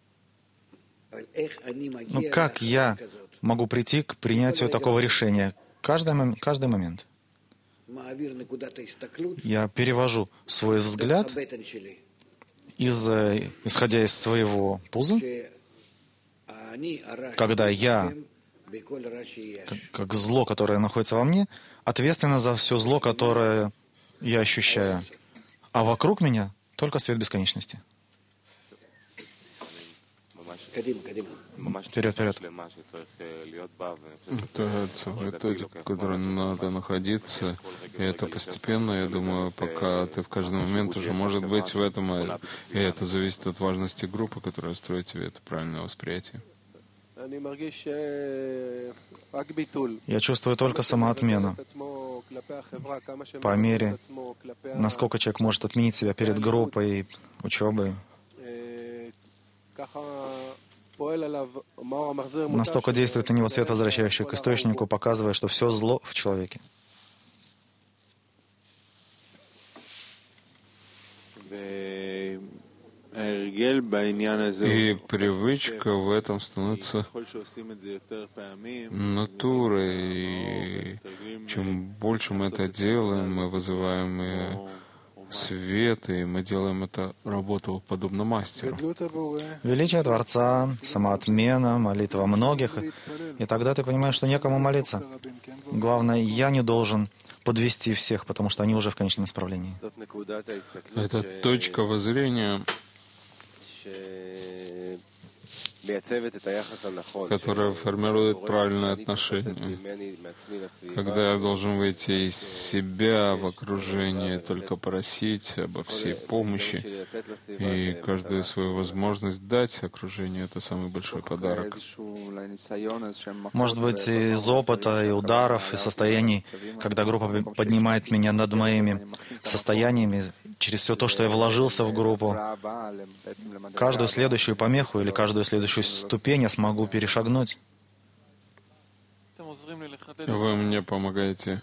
Но как я могу прийти к принятию такого решения? Каждый момент. Я перевожу свой взгляд, исходя из своего пуза, когда я, как зло, которое находится во мне, ответственно за все зло, которое я ощущаю, а вокруг меня только свет бесконечности. Вперед, вперед. Это целая точка, в которой надо находиться, и это постепенно, я думаю, пока ты в каждый момент уже может быть в этом, и это зависит от важности группы, которая строит тебе это правильное восприятие. Я чувствую только самоотмену. По мере, насколько человек может отменить себя перед группой, учебой, настолько действует на него свет, возвращающий к источнику, показывая, что все зло в человеке. И привычка в этом становится натурой. И чем больше мы это делаем, мы вызываем и свет, и мы делаем эту работу подобно мастеру. Величие Творца, самоотмена, молитва многих, и тогда ты понимаешь, что некому молиться. Главное, я не должен подвести всех, потому что они уже в конечном исправлении. Это точка воззрения, которая формирует правильное отношение. Когда я должен выйти из себя в окружение, только просить обо всей помощи, и каждую свою возможность дать окружению — это самый большой подарок. Может быть, из опыта, и ударов, и состояний, когда группа поднимает меня над моими состояниями, через все то, что я вложился в группу, каждую следующую помеху или каждую следующую ступень я смогу перешагнуть. Вы мне помогаете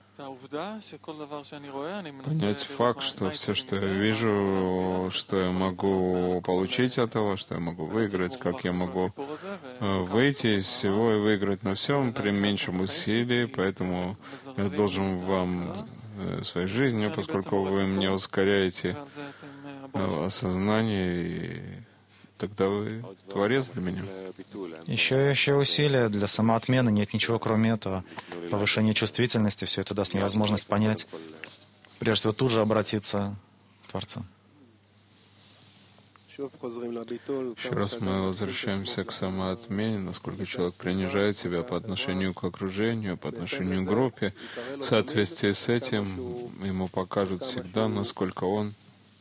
понять факт, что все, что я вижу, что я могу получить от этого, что я могу выиграть, как я могу выйти из всего и выиграть на всем при меньшем усилии, поэтому я должен вам своей жизнью, поскольку вы мне ускоряете осознание, и тогда вы Творец для меня. Еще усилия для самоотмены, нет ничего кроме этого. Повышение чувствительности, все это даст мне возможность понять, прежде всего тут же обратиться к Творцу. Еще раз мы возвращаемся к самоотмене, насколько человек принижает себя по отношению к окружению, по отношению к группе. В соответствии с этим ему покажут всегда, насколько он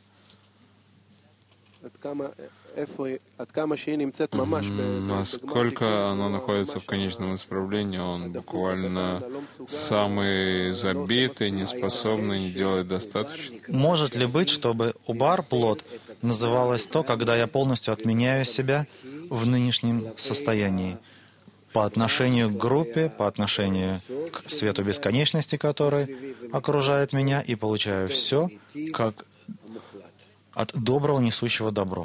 насколько оно находится в конечном исправлении, он буквально самый забитый, неспособный, не делает достаточно. Может ли быть, чтобы убар, плод, называлось то, когда я полностью отменяю себя в нынешнем состоянии по отношению к группе, по отношению к свету бесконечности, который окружает меня, и получаю все как от доброго, несущего добро?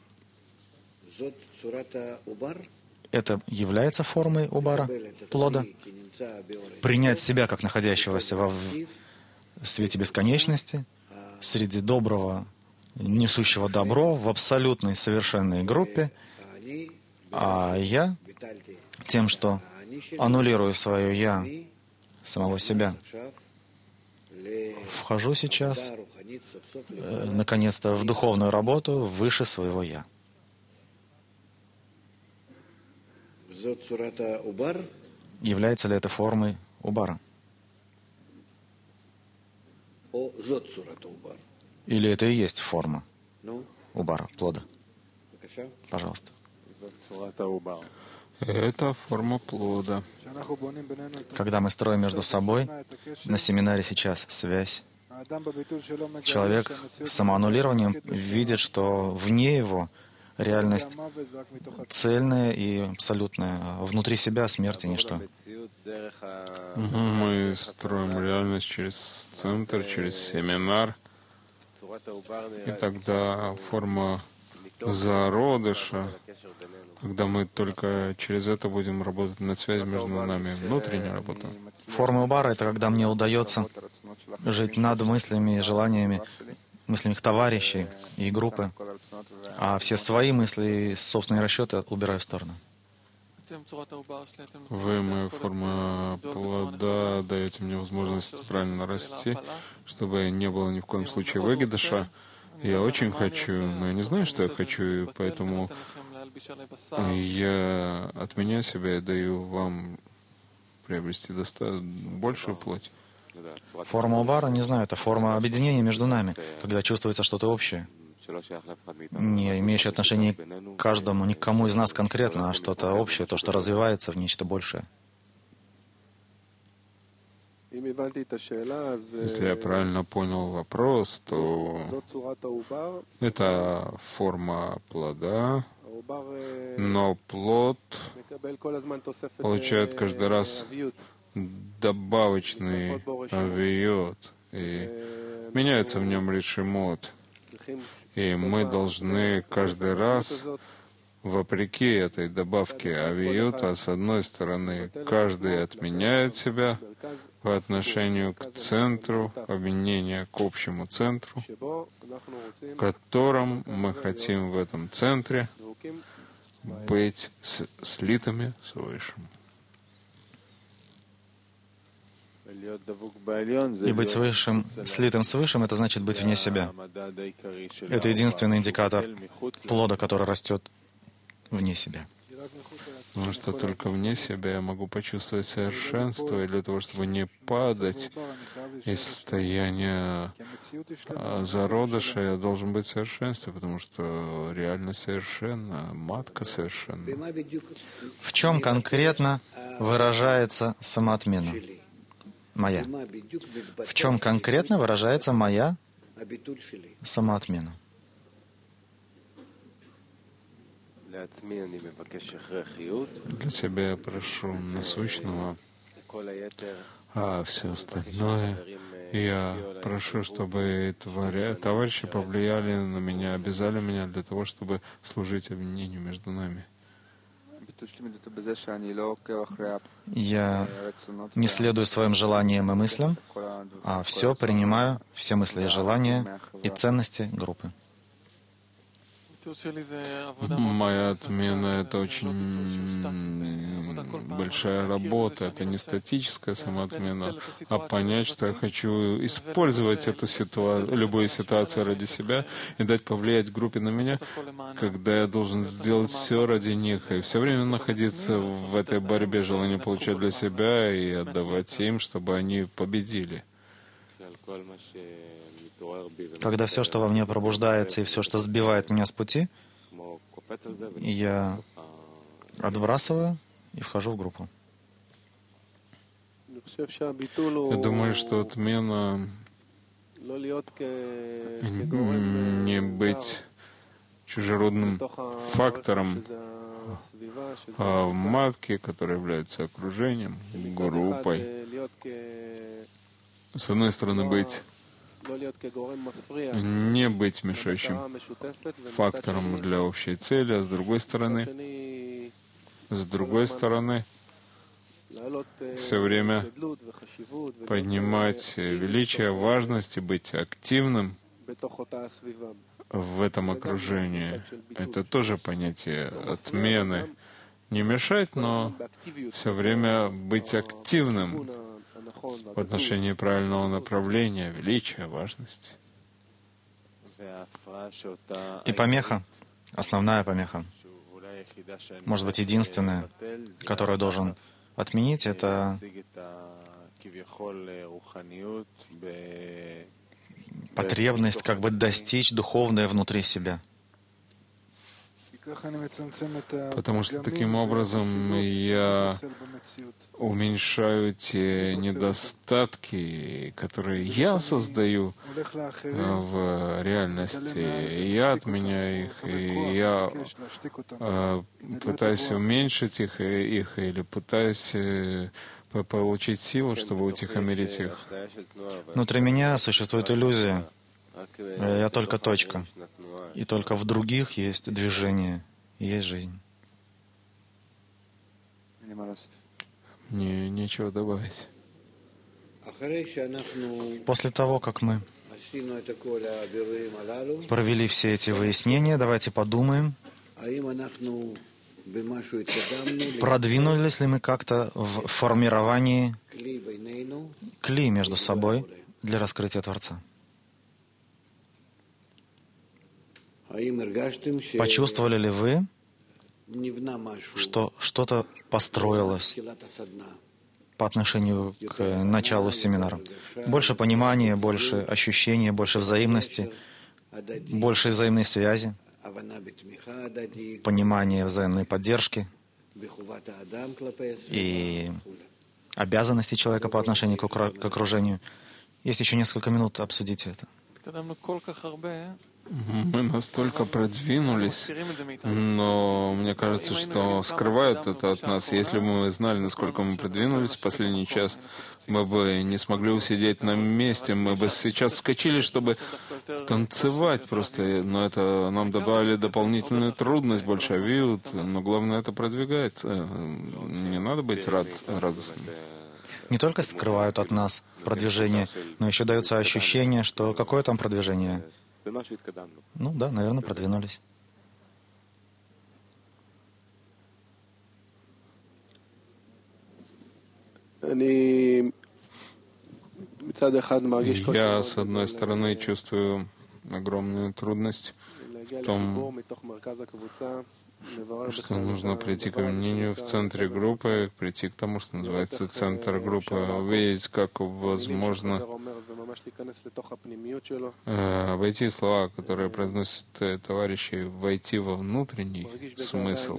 Это является формой убара, плода. Принять себя как находящегося во свете бесконечности, среди доброго, несущего добро, в абсолютной совершенной группе, а я тем, что аннулирую свое «я», самого себя, вхожу сейчас, наконец-то, в духовную работу выше своего «я». Является ли это формой убара? Или это и есть форма убара, плода? Пожалуйста. Это форма плода. Когда мы строим между собой, на семинаре сейчас связь, человек с самоаннулированием видит, что вне его реальность цельная и абсолютная. Внутри себя смерти ничто. Мы строим реальность через центр, через семинар. И тогда форма зародыша, когда мы только через это будем работать над связью между нами, внутренняя работа. Форма убара — это когда мне удается жить над мыслями и желаниями, мыслями товарищей и группы, а все свои мысли и собственные расчеты убираю в сторону. Вы, моя форма плода, даете мне возможность правильно расти, чтобы не было ни в коем случае выгидыша. Я очень хочу, но я не знаю, что я хочу, и поэтому я отменяю себя и даю вам приобрести большую плоть. Форма Убара, не знаю, это форма объединения между нами, когда чувствуется что-то общее, не имеющее отношения к каждому, ни к кому из нас конкретно, а что-то общее, то, что развивается в нечто большее. Если я правильно понял вопрос, то это форма плода, но плод получает каждый раз добавочный авиот, и меняется в нем решимот. И мы должны каждый раз, вопреки этой добавке авиота, с одной стороны, каждый отменяет себя по отношению к центру, объединения к общему центру, в котором мы хотим в этом центре быть слитыми с Высшим. И быть Высшим, слитым с Высшим, это значит быть вне себя. Это единственный индикатор плода, который растет вне себя. Потому что только вне себя я могу почувствовать совершенство, и для того, чтобы не падать из состояния зародыша, я должен быть в совершенстве, потому что реальность совершенна, матка совершенна. В чем конкретно выражается самоотмена моя? В чем конкретно выражается моя самоотмена? Для себя я прошу насущного, а все остальное я прошу, чтобы товарищи повлияли на меня, обязали меня для того, чтобы служить объединению между нами. Я не следую своим желаниям и мыслям, а все принимаю, все мысли и желания и ценности группы. Моя отмена — это очень большая работа. Это не статическая самоотмена, а понять, что я хочу использовать эту любую ситуацию ради себя и дать повлиять группе на меня, когда я должен сделать все ради них и все время находиться в этой борьбе, желание получать для себя и отдавать им, чтобы они победили. Когда все, что во мне пробуждается, и все, что сбивает меня с пути, я отбрасываю и вхожу в группу. Я думаю, что отмена не быть чужеродным фактором в матке, который является окружением, группой. С одной стороны, не быть мешающим фактором для общей цели, а с другой стороны, все время поднимать величие, важность и быть активным в этом окружении. Это тоже понятие отмены. Не мешать, но все время быть активным в отношении правильного направления, величия, важности. И помеха, основная помеха, может быть, единственная, которую должен отменить, это потребность как бы достичь духовное внутри себя. Потому что таким образом я уменьшаю те недостатки, которые я создаю в реальности. И я отменяю их, и я пытаюсь уменьшить их или пытаюсь получить силу, чтобы утихомирить их. Внутри меня существует иллюзия. Я только точка. И только в других есть движение, есть жизнь. Нечего добавить. После того, как мы провели все эти выяснения, давайте подумаем, Продвинулись ли мы как-то в формировании кли между собой для раскрытия Творца? Почувствовали ли вы, что что-то построилось по отношению к началу семинара? Больше понимания, больше ощущения, больше взаимности, больше взаимной связи, понимание взаимной поддержки и обязанности человека по отношению к окружению. Есть еще несколько минут обсудить это. Мы настолько продвинулись, но мне кажется, что скрывают это от нас. Если бы мы знали, насколько мы продвинулись в последний час, мы бы не смогли усидеть на месте, мы бы сейчас вскочили, чтобы танцевать просто, но это нам добавили дополнительную трудность, большевиют, но главное, это продвигается. Не надо быть радостным. Не только скрывают от нас продвижение, но еще дается ощущение, что какое там продвижение? Ну да, наверное, продвинулись. Я, с одной стороны, чувствую огромную трудность в том, что нужно прийти к объединению в центре группы, прийти к тому, что называется центр группы, увидеть, как возможно войти в слова, которые произносят товарищи, войти во внутренний смысл.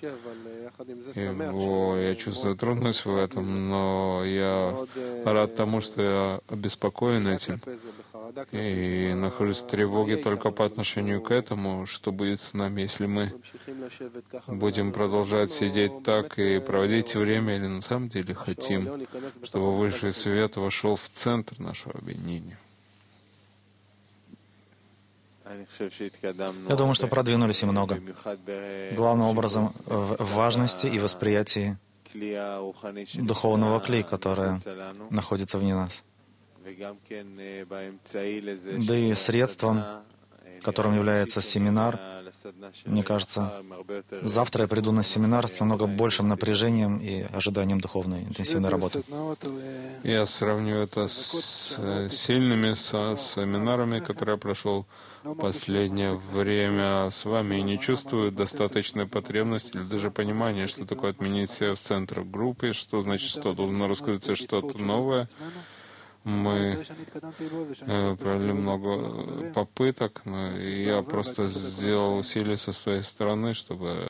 Я чувствую трудность в этом, но я рад тому, что я обеспокоен этим. И нахожусь в тревоге только по отношению к этому, что будет с нами, если мы будем продолжать сидеть так и проводить время, или на самом деле хотим, чтобы высший свет вошел в центр нашего объединения. Я думаю, что продвинулись и много. Главным образом в важности и восприятии духовного кли, которое находится вне нас. Да и средством, которым является семинар, мне кажется, завтра я приду на семинар с намного большим напряжением и ожиданием духовной интенсивной работы. Я сравниваю это с сильными семинарами, которые я прошел в последнее время с вами, и не чувствую достаточной потребности или даже понимания, что такое отменить себя в центр группы, что значит, что должно рассказать что-то новое. Мы провели много попыток, но я просто сделал усилия со своей стороны, чтобы